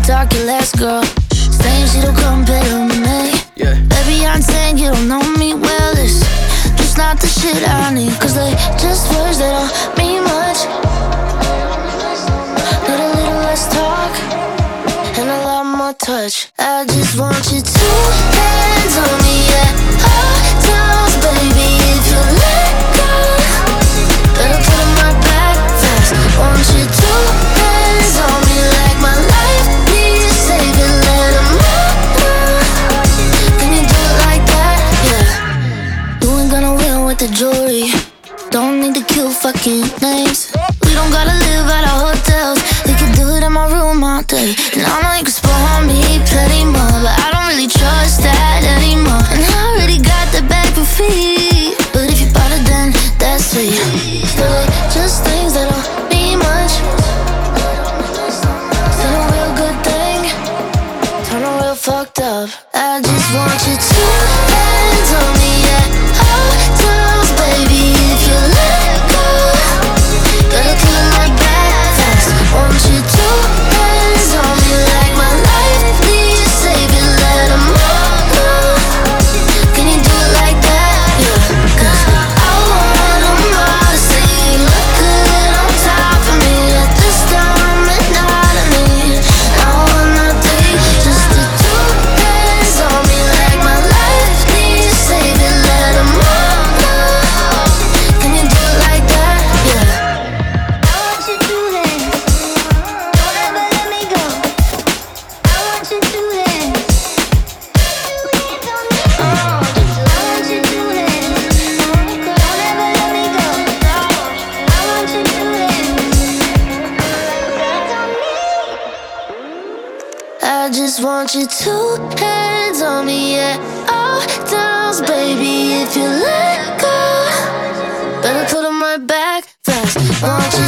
talk your last girl, saying she don't compare to me. Yeah. Baby, I'm saying you don't know me well. It's just not the shit I need, cause they just words that don't mean much. Need a little less talk and a lot more touch. I just want you to hands on me, yeah. All times, baby, if you let go, better put on my back fast. Want you to hands on me like my life needs saving. Let 'em know. Can you do it like that? Yeah. You ain't gonna win with the jewelry. Don't need to kill fucking names. We don't gotta live at our hotels. We can do it in my room all day. And I know you can spoil me plenty more, but I don't really trust that anymore. And I already got the bag for free, but if you bought it then that's sweet. Still like just things that don't mean much. Still a real good thing, turn a real fucked up. I just want you to hands on me, yeah. All times, baby, if you let go, better put my back fast. Want you to hands on me like my life needs saving. Let 'em all know. Can you do it like that? Yeah. Cause I want 'em all to say you look good on top of me at this time and not of me. I want nothing, just the two hands on me like my life needs saving. Let 'em all know. Can you do it like that? Yeah. I want you to dance. Don't ever let me go. I want you to dance. Oh, I want you to dance. Don't ever let me go. I want you to dance. I just want you to hands on me, yeah. All times, baby, if you let go, better put on my back fast. Want you